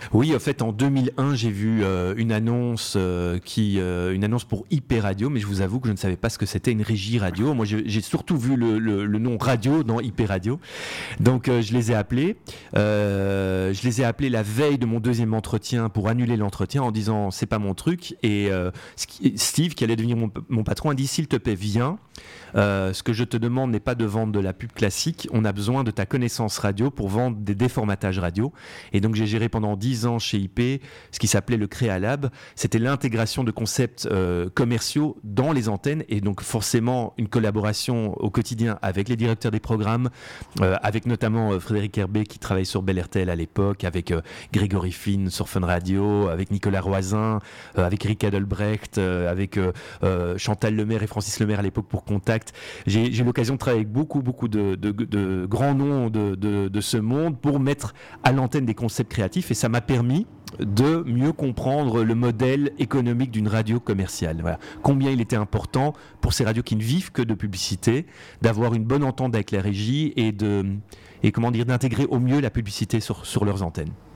Oui, en fait, en 2001, j'ai vu une annonce une annonce pour IP Radio, mais je vous avoue que je ne savais pas ce que c'était une régie radio. Moi, j'ai surtout vu le nom radio dans IP Radio. Donc, je les ai appelés. Je les ai appelés la veille de mon deuxième entretien pour annuler l'entretien en disant c'est pas mon truc. Et Steve, qui allait devenir mon patron, a dit s'il te plaît, viens. Ce que je te demande n'est pas de vendre de la pub classique, on a besoin de ta connaissance radio pour vendre des déformatages radio. Et donc j'ai géré pendant 10 ans chez IP ce qui s'appelait le Créalab. C'était l'intégration de concepts commerciaux dans les antennes, et donc forcément une collaboration au quotidien avec les directeurs des programmes, avec notamment Frédéric Herbet qui travaille sur Bel RTL à l'époque, avec Grégory Finn sur Fun Radio, avec Nicolas Roisin, avec Eric Adelbrecht, avec Chantal Lemaire et Francis Lemaire à l'époque pour Contact. J'ai eu l'occasion de travailler avec beaucoup de grands noms de ce monde pour mettre à l'antenne des concepts créatifs, et ça m'a permis de mieux comprendre le modèle économique d'une radio commerciale. Voilà. Combien il était important pour ces radios qui ne vivent que de publicité, d'avoir une bonne entente avec la régie et d'intégrer au mieux la publicité sur leurs antennes.